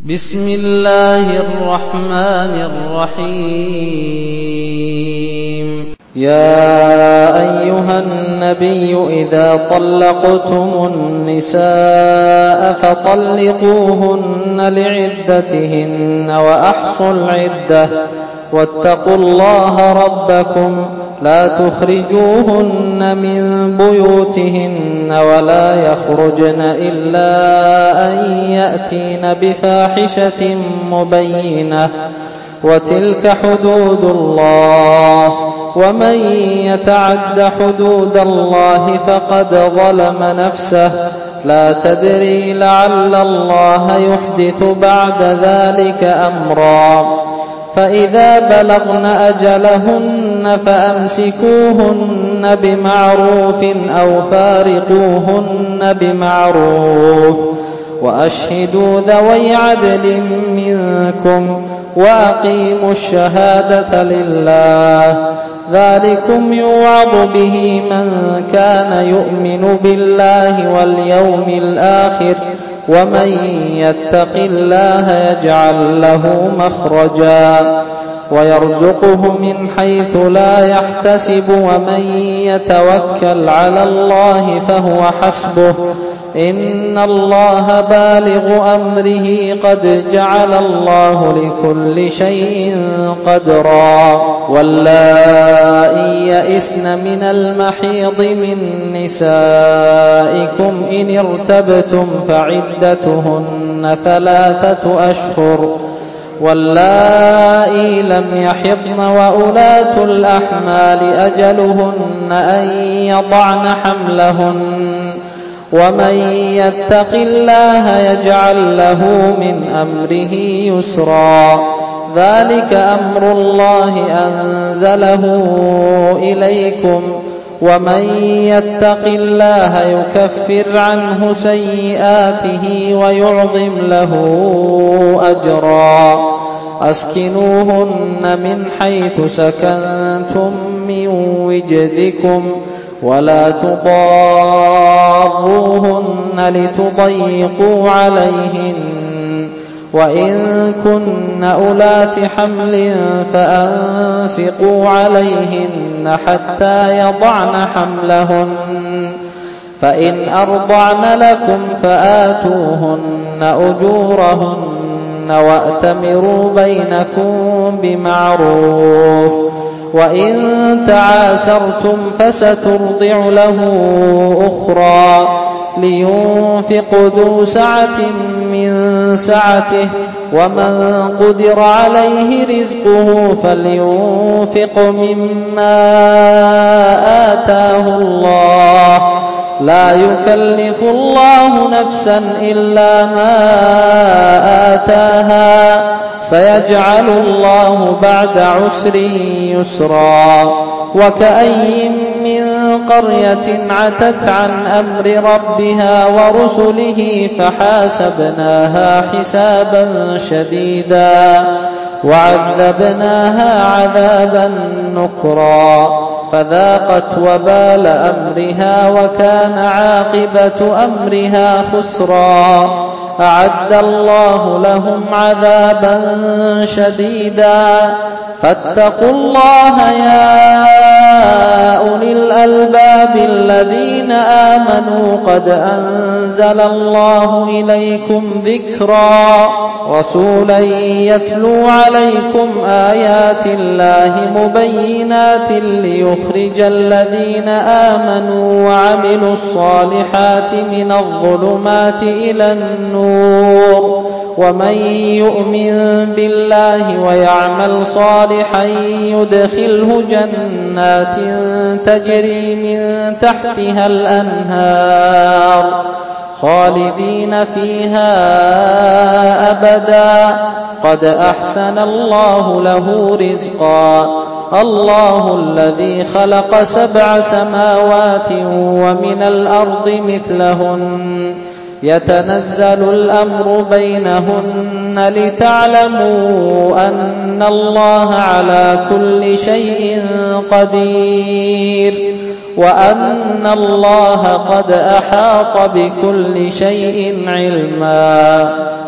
بسم الله الرحمن الرحيم. يا أيها النبي إذا طلقتم النساء فطلقوهن لعدتهن وأحصوا العدة واتقوا الله ربكم لا تخرجوهن من بيوتهن ولا يخرجن إلا أن يأتين بفاحشة مبينة وتلك حدود الله ومن يتعد حدود الله فقد ظلم نفسه لا تدري لعل الله يحدث بعد ذلك أمرا فإذا بلغن أجلهن فأمسكوهن بمعروف أو فارقوهن بمعروف وأشهدوا ذوي عدل منكم وأقيموا الشهادة لله ذلكم يوعظ به من كان يؤمن بالله واليوم الآخر ومن يتق الله يجعل له مخرجا ويرزقه من حيث لا يحتسب ومن يتوكل على الله فهو حسبه إن الله بالغ أمره قد جعل الله لكل شيء قدرا واللائي يئسن من المحيض من نسائكم إن ارتبتم فعدتهن 3 أشهر واللائي لم يحضن وأولاة الأحمال أجلهن أن يضعن حملهن ومن يتق الله يجعل له من أمره يسرا ذلك أمر الله أنزله إليكم ومن يتق الله يكفر عنه سيئاته ويعظم له أجرا أسكنوهن من حيث سكنتم من وجدكم ولا تضاروهن لتضيقوا عليهن وإن كن أولات حمل فأنفقوا عليهن حتى يضعن حملهن فإن أرضعن لكم فآتوهن أجورهن وأتمروا بينكم بمعروف وإن تعاسرتم فسترضع له أخرى لينفق ذو سعة من سعته ومن قدر عليه رزقه فلينفق مما آتاه الله لا يكلف الله نفسا إلا ما آتاها سيجعل الله بعد عسر يسرا وكأي من قرية عتت عن أمر ربها ورسله فحاسبناها حسابا شديدا وعذبناها عذابا نكرا فذاقت وبال أمرها وكان عاقبة أمرها خسرا أعد الله لهم عذابا شديدا فاتقوا الله يا أولي الألباب الذين آمنوا قد أنزل الله إليكم ذكرا رسولا يتلو عليكم آيات الله مبينات ليخرج الذين آمنوا وعملوا الصالحات من الظلمات إلى النور ومن يؤمن بالله ويعمل صالحا يدخله جنات تجري من تحتها الأنهار خالدين فيها أبدا قد أحسن الله له رزقا الله الذي خلق 7 سماوات ومن الأرض مثلهن يتنزل الأمر بينهن لتعلموا أن الله على كل شيء قدير وأن الله قد أحاط بكل شيء علما.